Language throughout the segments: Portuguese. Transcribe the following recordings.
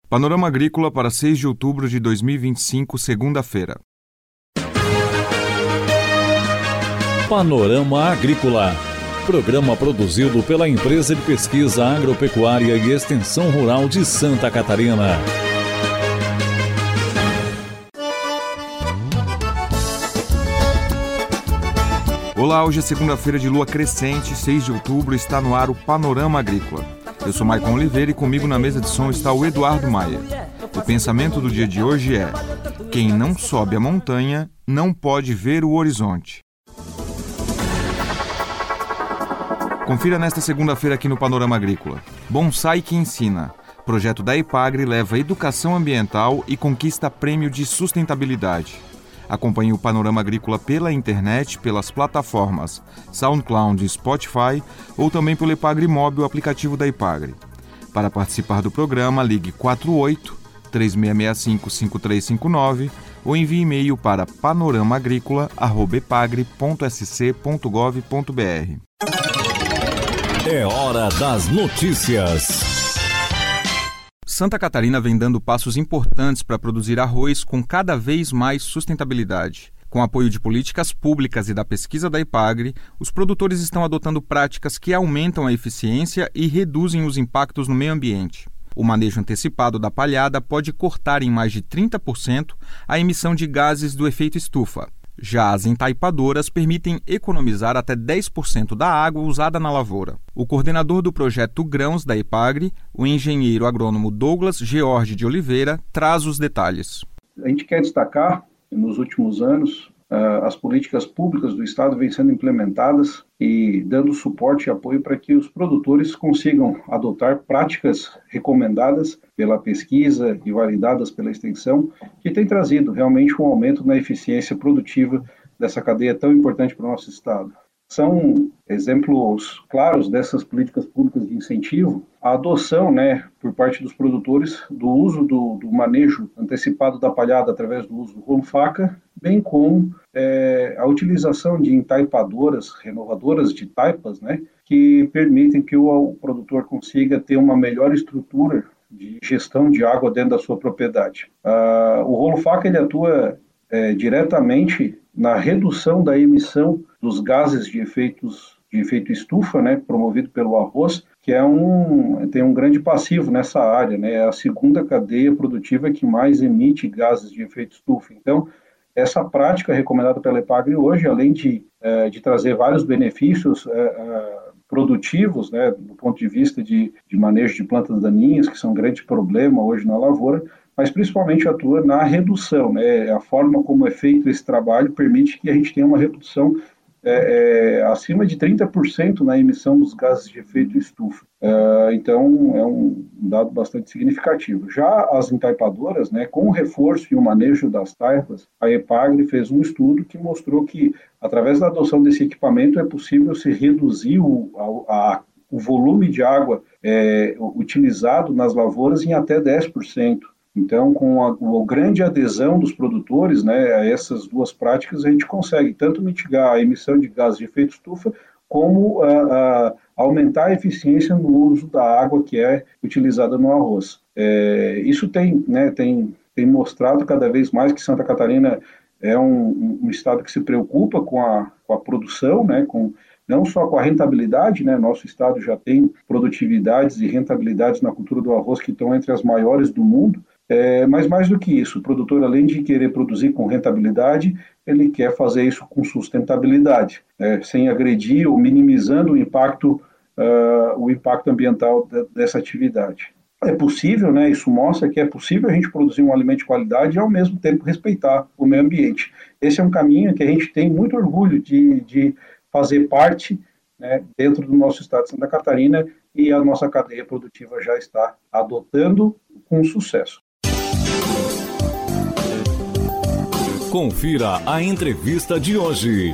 Panorama Agrícola para 6 de outubro de 2025, segunda-feira. Panorama Agrícola. Programa produzido pela Empresa de Pesquisa Agropecuária e Extensão Rural de Santa Catarina. Olá, hoje é segunda-feira de lua crescente, 6 de outubro, está no ar o Panorama Agrícola. Eu sou Maicon Oliveira e comigo na mesa de som está o Eduardo Maia. O pensamento do dia de hoje é: quem não sobe a montanha não pode ver o horizonte. Confira nesta segunda-feira aqui no Panorama Agrícola. Bonsai que ensina. Projeto da EPAGRE leva educação ambiental e conquista prêmio de sustentabilidade. Acompanhe o Panorama Agrícola pela internet, pelas plataformas SoundCloud e Spotify ou também pelo EPAGRE Móvel, aplicativo da EPAGRE. Para participar do programa, ligue 48-3665-5359 ou envie e-mail para panoramagricola@epagre.sc.gov.br. É hora das notícias. Santa Catarina vem dando passos importantes para produzir arroz com cada vez mais sustentabilidade. Com apoio de políticas públicas e da pesquisa da EPAGRE, os produtores estão adotando práticas que aumentam a eficiência e reduzem os impactos no meio ambiente. O manejo antecipado da palhada pode cortar em mais de 30% a emissão de gases do efeito estufa. Já as entaipadoras permitem economizar até 10% da água usada na lavoura. O coordenador do projeto Grãos da EPAGRE, o engenheiro agrônomo Douglas George de Oliveira, traz os detalhes. A gente quer destacar, nos últimos anos, as políticas públicas do Estado vêm sendo implementadas e dando suporte e apoio para que os produtores consigam adotar práticas recomendadas pela pesquisa e validadas pela extensão, que tem trazido realmente um aumento na eficiência produtiva dessa cadeia tão importante para o nosso Estado. São exemplos claros dessas políticas públicas de incentivo, a adoção, por parte dos produtores do uso do manejo antecipado da palhada através do uso do rolo-faca, bem como a utilização de entaipadoras, renovadoras de taipas, que permitem que o produtor consiga ter uma melhor estrutura de gestão de água dentro da sua propriedade. O rolo-faca ele atua diretamente na redução da emissão dos gases de efeito estufa, promovido pelo arroz, que tem um grande passivo nessa área, é a segunda cadeia produtiva que mais emite gases de efeito estufa. Então, essa prática recomendada pela EPAGRE hoje, além de trazer vários benefícios produtivos, do ponto de vista de manejo de plantas daninhas, que são um grande problema hoje na lavoura, mas principalmente atua na redução. A forma como é feito esse trabalho permite que a gente tenha uma redução acima de 30% na emissão dos gases de efeito estufa. Então, é um dado bastante significativo. Já as entaipadoras, com o reforço e o manejo das taipas, a EPAGRE fez um estudo que mostrou que, através da adoção desse equipamento, é possível se reduzir o volume de água utilizado nas lavouras em até 10%. Então, com a grande adesão dos produtores a essas duas práticas, a gente consegue tanto mitigar a emissão de gases de efeito estufa, como aumentar a eficiência no uso da água que é utilizada no arroz. Isso tem mostrado cada vez mais que Santa Catarina é um estado que se preocupa com a produção, não só com a rentabilidade, nosso estado já tem produtividades e rentabilidades na cultura do arroz que estão entre as maiores do mundo, mas mais do que isso, o produtor, além de querer produzir com rentabilidade, ele quer fazer isso com sustentabilidade, sem agredir ou minimizando o impacto ambiental dessa atividade. É possível, isso mostra que é possível a gente produzir um alimento de qualidade e, ao mesmo tempo, respeitar o meio ambiente. Esse é um caminho que a gente tem muito orgulho de fazer parte dentro do nosso estado de Santa Catarina, e a nossa cadeia produtiva já está adotando com sucesso. Confira a entrevista de hoje.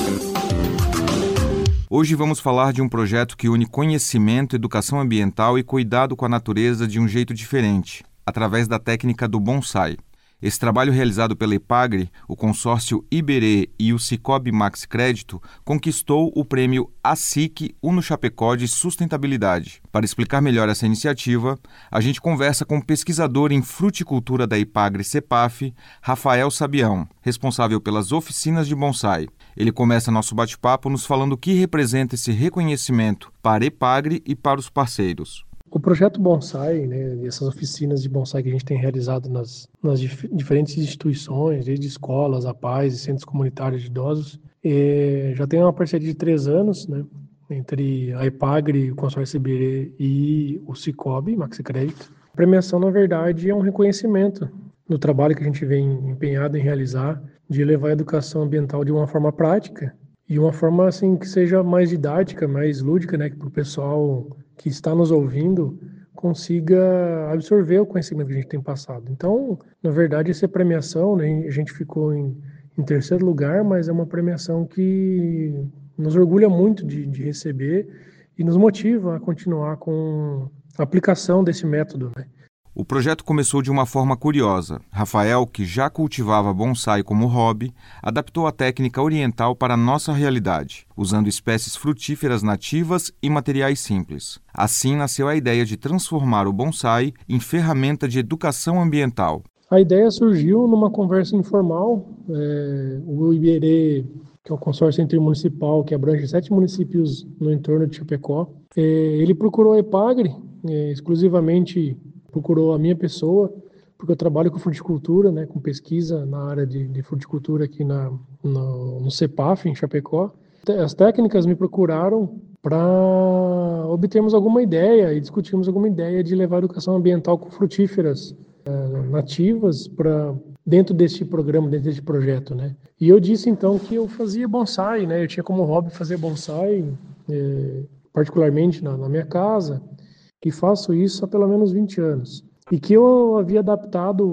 Hoje vamos falar de um projeto que une conhecimento, educação ambiental e cuidado com a natureza de um jeito diferente, através da técnica do bonsai. Esse trabalho realizado pela Epagre, o consórcio Iberê e o Sicoob Max Crédito conquistou o prêmio ASIC Uno Chapecó de Sustentabilidade. Para explicar melhor essa iniciativa, a gente conversa com o pesquisador em fruticultura da Epagre CEPAF, Rafael Sabião, responsável pelas oficinas de bonsai. Ele começa nosso bate-papo nos falando o que representa esse reconhecimento para a Epagre e para os parceiros. O projeto Bonsai, né, essas oficinas de bonsai que a gente tem realizado nas diferentes instituições, desde escolas, APAES e centros comunitários de idosos, já tem uma parceria de 3 anos, né, entre a Epagre, o consórcio Iberê e o Sicoob Maxi Crédito. A premiação, na verdade, é um reconhecimento do trabalho que a gente vem empenhado em realizar, de levar a educação ambiental de uma forma prática e uma forma assim que seja mais didática, mais lúdica, né, para o pessoal que está nos ouvindo consiga absorver o conhecimento que a gente tem passado. Então, na verdade, essa premiação, né, a gente ficou em 3º lugar, mas é uma premiação que nos orgulha muito de receber e nos motiva a continuar com a aplicação desse método, né? O projeto começou de uma forma curiosa. Rafael, que já cultivava bonsai como hobby, adaptou a técnica oriental para a nossa realidade, usando espécies frutíferas nativas e materiais simples. Assim nasceu a ideia de transformar o bonsai em ferramenta de educação ambiental. A ideia surgiu numa conversa informal. O Iberê, que é um consórcio intermunicipal que abrange 7 municípios no entorno de Chapecó, ele procurou a Epagre, exclusivamente procurou a minha porque eu trabalho com fruticultura, né, com pesquisa na área de fruticultura aqui no CEPAF, em Chapecó. As técnicas me procuraram para obtermos alguma ideia e discutirmos alguma ideia de levar a educação ambiental com frutíferas nativas para dentro deste programa, dentro deste projeto, né? E eu disse então que eu fazia bonsai, né? Eu tinha como hobby fazer bonsai, particularmente na minha casa, que faço isso há pelo menos 20 anos. E que eu havia adaptado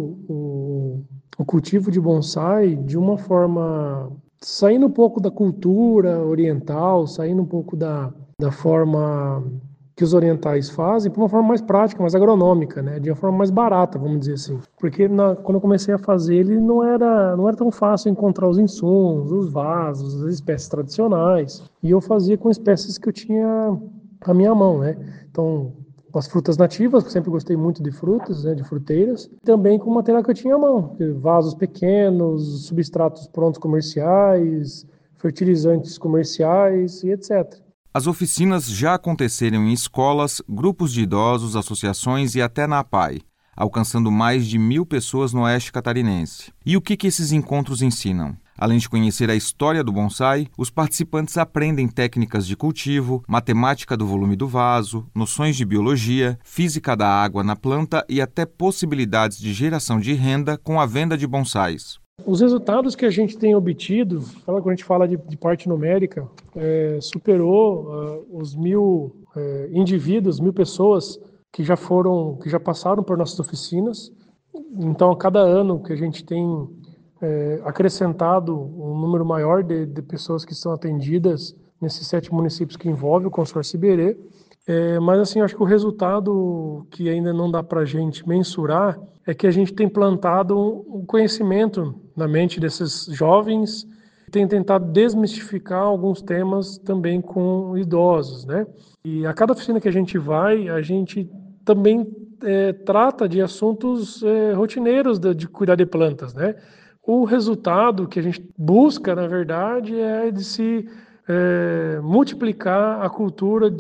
o cultivo de bonsai de uma forma, saindo um pouco da cultura oriental, saindo um pouco da forma que os orientais fazem, para uma forma mais prática, mais agronômica, né? De uma forma mais barata, vamos dizer assim. Porque quando eu comecei a fazer ele, não era tão fácil encontrar os insumos, os vasos, as espécies tradicionais. E eu fazia com espécies que eu tinha à minha mão, né? Então, as frutas nativas, que eu sempre gostei muito de frutas, né, de fruteiras, também com o material que eu tinha à mão, vasos pequenos, substratos prontos comerciais, fertilizantes comerciais e etc. As oficinas já aconteceram em escolas, grupos de idosos, associações e até na APAE, alcançando mais de 1.000 pessoas no oeste catarinense. E o que esses encontros ensinam? Além de conhecer a história do bonsai, os participantes aprendem técnicas de cultivo, matemática do volume do vaso, noções de biologia, física da água na planta e até possibilidades de geração de renda com a venda de bonsais. Os resultados que a gente tem obtido, quando a gente fala de parte numérica, superou os 1.000 indivíduos, 1.000 pessoas que já passaram por nossas oficinas. Então, a cada ano que a gente tem acrescentado um número maior de pessoas que são atendidas nesses 7 municípios que envolvem o consórcio Iberê. Mas assim, acho que o resultado que ainda não dá para a gente mensurar é que a gente tem plantado um conhecimento na mente desses jovens, tem tentado desmistificar alguns temas também com idosos, né? E a cada oficina que a gente também trata de assuntos rotineiros de cuidar de plantas, né? O resultado que a gente busca, na verdade, é de se multiplicar a cultura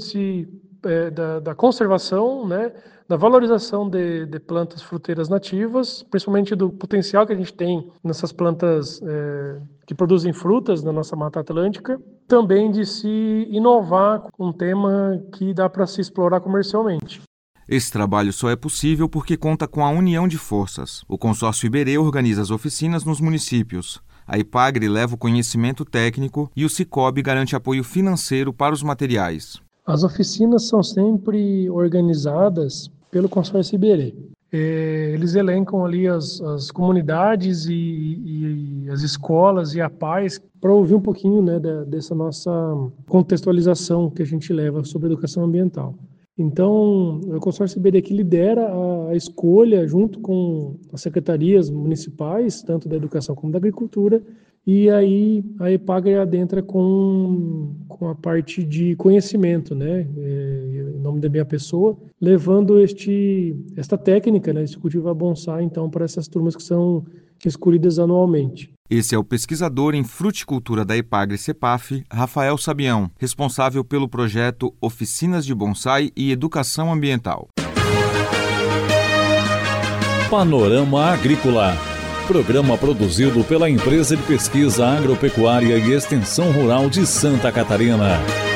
da conservação, né, da valorização de plantas fruteiras nativas, principalmente do potencial que a gente tem nessas plantas que produzem frutas na nossa Mata Atlântica, também de se inovar com um tema que dá para se explorar comercialmente. Esse trabalho só é possível porque conta com a união de forças. O consórcio Iberê organiza as oficinas nos municípios. A Epagre leva o conhecimento técnico e o Sicoob garante apoio financeiro para os materiais. As oficinas são sempre organizadas pelo consórcio Iberê. Eles elencam ali as comunidades e as escolas e APAES para ouvir um pouquinho, né, dessa nossa contextualização que a gente leva sobre educação ambiental. Então, o consórcio IBD que lidera a escolha, junto com as secretarias municipais, tanto da educação como da agricultura, e aí a EPAGRE adentra com a parte de conhecimento, né, em nome da minha pessoa, levando esta técnica, né, esse cultivo bonsai, então, para essas turmas que são escolhidas anualmente. Esse é o pesquisador em fruticultura da EPAGRE-CEPAF, Rafael Sabião, responsável pelo projeto Oficinas de Bonsai e Educação Ambiental. Panorama Agrícola. Programa produzido pela Empresa de Pesquisa Agropecuária e Extensão Rural de Santa Catarina.